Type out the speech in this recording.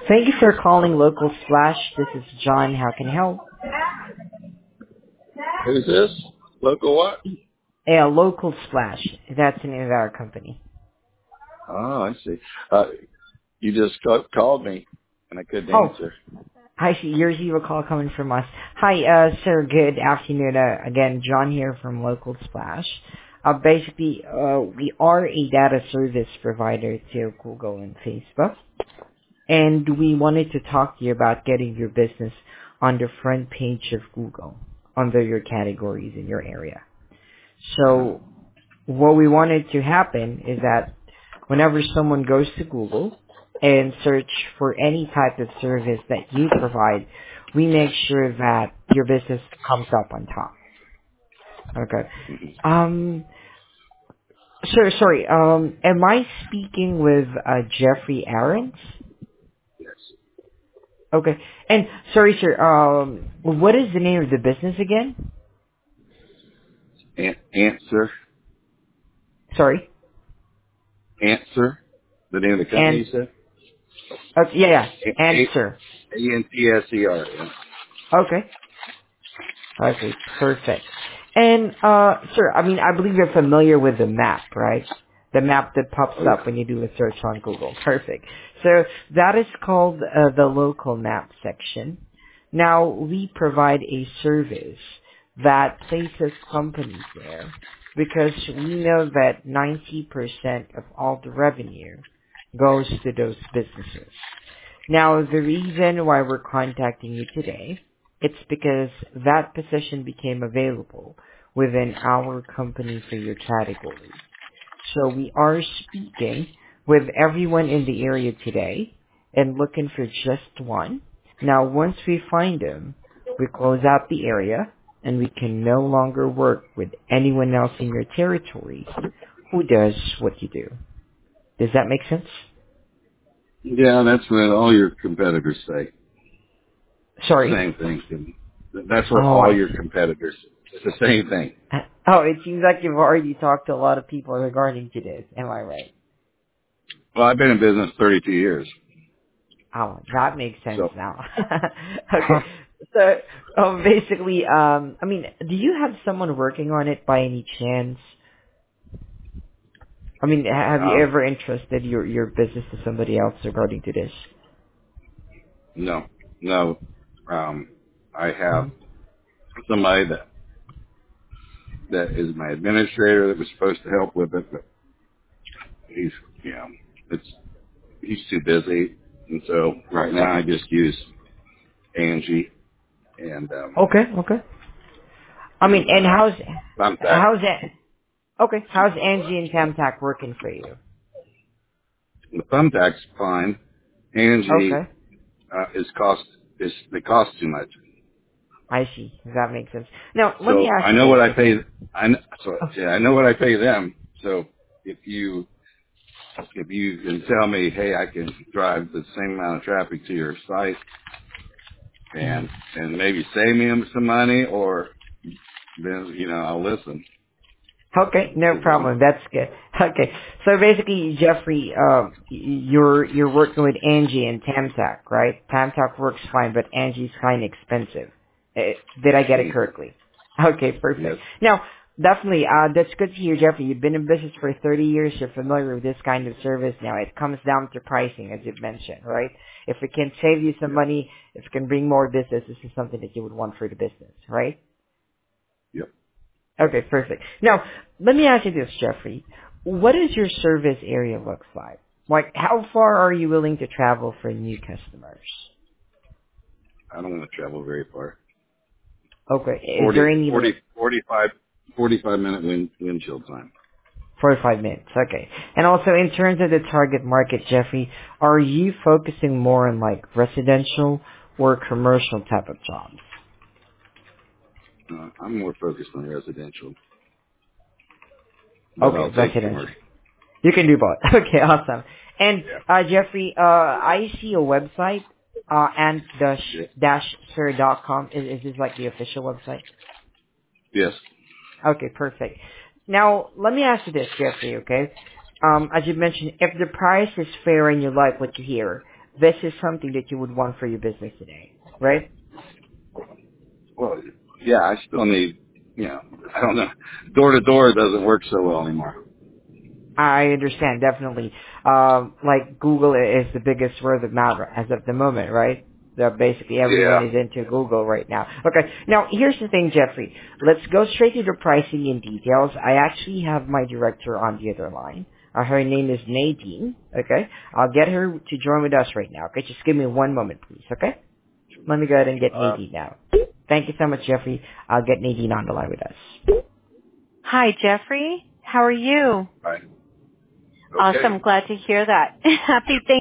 Thank you for calling Local Splash. This is John. How can I help? Who's this? Local what? Yeah, Local Splash. That's the name of our company. Oh, I see. You just called me, and I couldn't Oh, answer. I see. Here's your call coming from us. Hi, sir. Good afternoon. Again, John here from Local Splash. Basically, we are a data service provider to Google and Facebook, and we wanted to talk to you about getting your business on the front page of Google under your categories in your area. Uh-huh. So what we wanted to happen is that whenever someone goes to Google and search for any type of service that you provide, we make sure that your business comes up on top. Okay. Um, sir, sorry, am I speaking with, Jeffrey Aarons? Yes. Okay. And, sorry, sir, what is the name of the business again? Answer. Sorry. Answer. The name of the company And, you said? yeah, A answer. N T S E R. Yeah. Okay. Okay, perfect. And, sir, I mean, I believe you're familiar with the map, right? The map that pops Oh yeah. up when you do a search on Google. Perfect. So that is called the local map section. Now, we provide a service that places companies there because we know that 90% of all the revenue goes to those businesses. Now, the reason why we're contacting you today, it's because that position became available within our company for your category. So we are speaking with everyone in the area today and looking for just one. Now, once we find them, we close out the area and we can no longer work with anyone else in your territory who does what you do. Does that make sense? Yeah, that's what all your competitors say. Sorry. Same thing to me. That's what Oh, all I your see. competitors. It's the same thing. Oh, it seems like you've already talked to a lot of people regarding to this. Am I right? Well, I've been in business 32 years. Oh, that makes sense So, now. Okay. So, basically, I mean, do you have someone working on it by any chance? I mean, have you um, ever entrusted your business to somebody else regarding to this? no, no. I have Mhm. somebody that is my administrator that was supposed to help with it, but he's, you know, it's he's too busy, and so right now I just use Angie and Okay, okay. I mean, and Thumbtack. how's that? Okay, how's Angie and Camtac working for you? The Thumbtack's fine. Angie Okay, is they cost too much. I see. That makes sense. Now, let me So ask I you know this, what I pay. okay? I know what I pay them. So if you can tell me, hey, I can drive the same amount of traffic to your site Mhm. and maybe save me some money, or then I'll listen. Okay, no 'Cause, problem. That's good. Okay, so basically, Jeffrey, you're working with Angie and Tamtac, right? Tamtac works fine, but Angie's kind of expensive. Did I get it mhm, correctly? Okay, yes, perfect. Now, definitely, that's good to hear, Jeffrey. You've been in business for 30 years. You're familiar with this kind of service. Now, it comes down to pricing, as you've mentioned, right? If it can save you some yep, money, if it can bring more business, this is something that you would want for the business, right? yep. Okay, perfect. Now, let me ask you this, Jeffrey. What does your service area look like? Like, how far are you willing to travel for new customers? I don't want to travel very far. Okay, is 40, there any, 40, like, 45, 45 minute windshield time. 45 minutes? Okay. And also, in terms of the target market, Jeffrey, are you focusing more on, like, residential or commercial type of jobs? I'm more focused on residential, but Okay, I'll take residential. commercial. You can do both. Okay, awesome. And Yeah. Jeffrey, I see a website, Yeah. ant-sir.com. Is this like the official website? Yes. Okay, perfect. Now, let me ask you this, Jeffrey, okay? As you mentioned, if the price is fair and you like what you hear, this is something that you would want for your business today, right? Well, yeah, I still need, I don't know. Door to door doesn't work so well anymore. I understand, definitely. Like Google is the biggest word of mouth as of the moment, right? So basically everyone Yeah. is into Google right now. Okay, now here's the thing, Jeffrey. Let's go straight to the pricing in details. I actually have my director on the other line. Her name is Nadine, okay? I'll get her to join with us right now, okay? Just give me one moment, please, okay? Let me go ahead and get Nadine now. Thank you so much, Jeffrey. I'll get Nadine on the line with us. Hi, Jeffrey. How are you? Right. Okay. Awesome. Glad to hear that. Happy